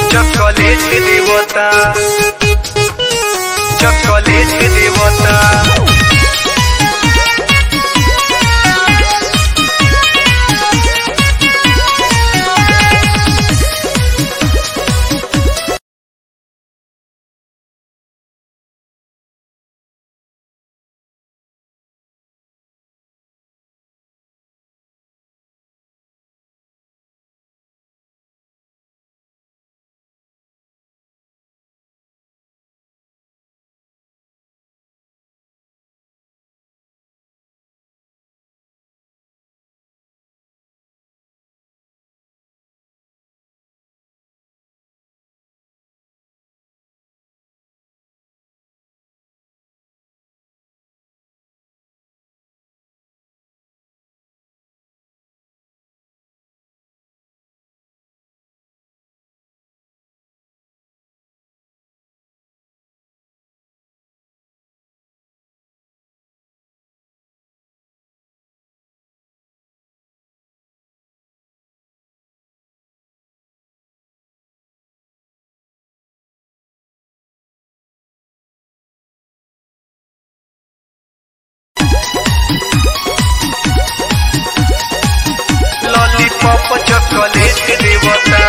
chocolate देवता chocolate देवता lollipop chocolate देवता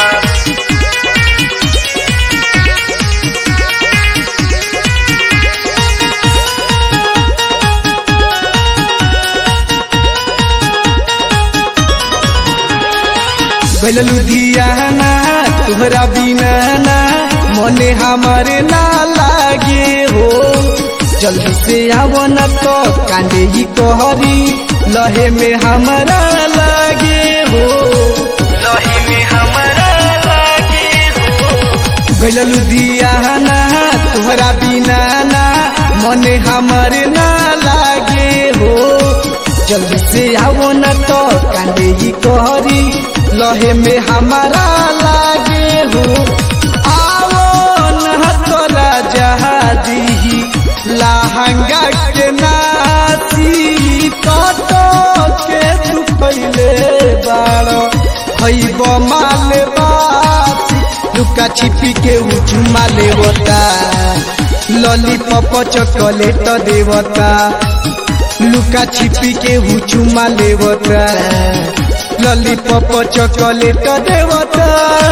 गइल लुधियाना तुहरा बिना ना मने हमारे ना लागे हो जल्दी से आवो न तो कांदे ही कहरी लहे में हमारा लागे हो लही में हमारा लागे हो गइल लुधियाना तुहरा बिना ना मने हमारे ना लागे हो जल्दी से आवो न तो कांदे ही कहरी लहे में हमारा लागे हो आवो न तोरा जहादी लहंगा के नासी कतो के तू पहले बारो खइब माल बासी लुका छिपी के उचुमा लेवता लॉलीपॉप चॉकलेट देवता लुका छिपी के उचुमा लेवता लॉलीपॉप चॉकलेट देवता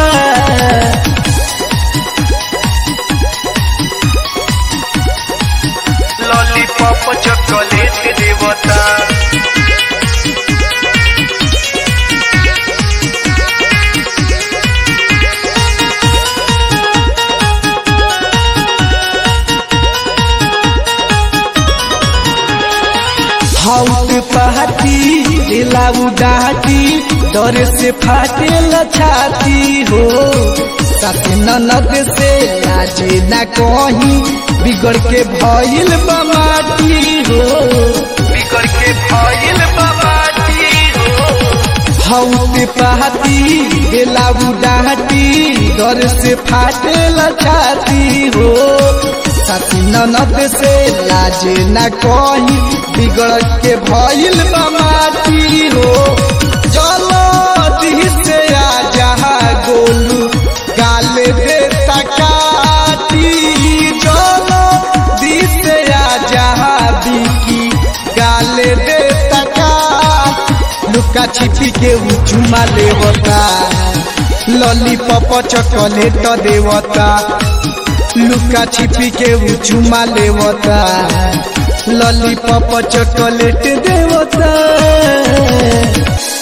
lollipop chocolate देवता हाउस पहाती लाऊ डाटी डर से फाटे छाती हो साथ ननद से लाजे ना कहीं बिगड़ के भइल बमाटी हो बिगड़ के भइल बमाटी हो हाउस पहाती लाऊ डाटी डर से फाटे छाती हो साथ ननद से लाजे ना कहीं बिगड़ के भइल बमाटी हो चलो दी से आ जहा गोलू गाले दे तकाती चलो दी से आ जहा बिकी गाले दे तका लुका छिपी के उचुमा लेवता लॉलीपॉप चॉकलेट देवता लुका छिपी के उचुमा लेवता लॉलीपॉप चॉकलेट देवता।